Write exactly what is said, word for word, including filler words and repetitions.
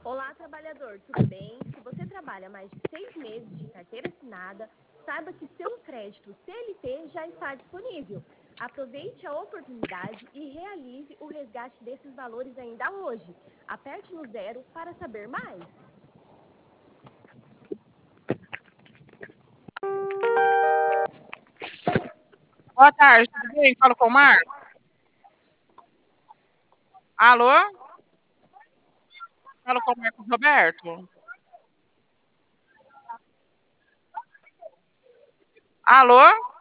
Olá, trabalhador, tudo bem? Se você trabalha mais de seis meses de carteira assinada, saiba que seu crédito C L T já está disponível. Aproveite a oportunidade e realize o resgate desses valores ainda hoje. Aperte no zero para saber mais. Boa tarde, tudo bem? Falo com o Marcos. Alô? Falo com o Marcos Roberto. Alô?